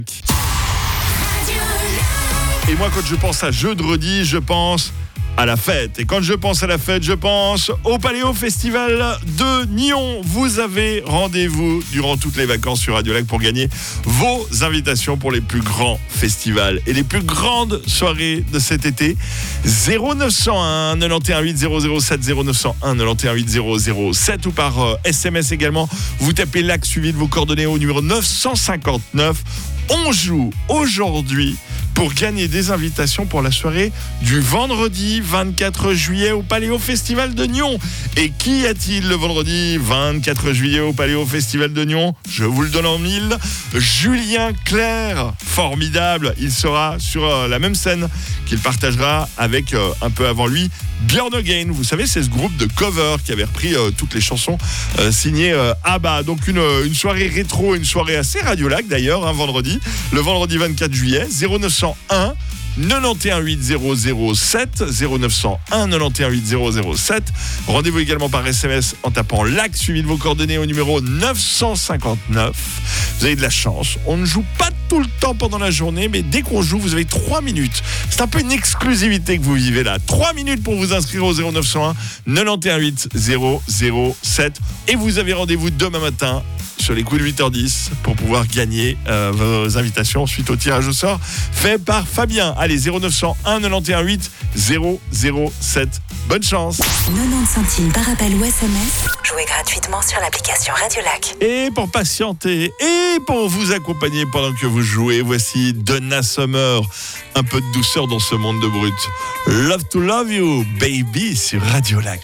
Et moi, quand je pense à jeudi, je pense à la fête. Et quand je pense à la fête, je pense au Paléo Festival de Nyon. Vous avez rendez-vous durant toutes les vacances sur Radio Lac pour gagner vos invitations pour les plus grands festivals et les plus grandes soirées de cet été. 0901 918 007 0901 918 007 ou par SMS également. Vous tapez Lac suivi de vos coordonnées au numéro 959. On joue aujourd'hui pour gagner des invitations pour la soirée du vendredi 24 juillet au Paléo Festival de Nyon. Et qu'y a-t-il le vendredi 24 juillet au Paléo Festival de Nyon? Je vous le donne en mille. Julien Clerc, formidable. Il sera sur la même scène qu'il partagera avec un peu avant lui Björn Again. Vous savez, c'est ce groupe de cover qui avait repris toutes les chansons signées ABBA. Donc une soirée rétro, une soirée assez Radio Lac d'ailleurs, un vendredi, le vendredi 24 juillet, 0901 918 007 0901 918 007. Rendez-vous également par SMS en tapant Lac suivi de vos coordonnées au numéro 959. Vous avez de la chance. On ne joue pas tout le temps pendant la journée, mais dès qu'on joue, vous avez 3 minutes. C'est un peu une exclusivité que vous vivez là. 3 minutes pour vous inscrire au 0901 918 007. Et vous avez rendez-vous demain matin sur les coups de 8h10 pour pouvoir gagner vos invitations suite au tirage au sort fait par Fabien. Allez, 0901 918 007. Bonne chance. 90 centimes par appel ou SMS. Jouez gratuitement sur l'application Radio Lac. Et pour patienter et pour vous accompagner pendant que vous jouez, voici Donna Summer. Un peu de douceur dans ce monde de brut. Love to love you, baby, sur Radio Lac.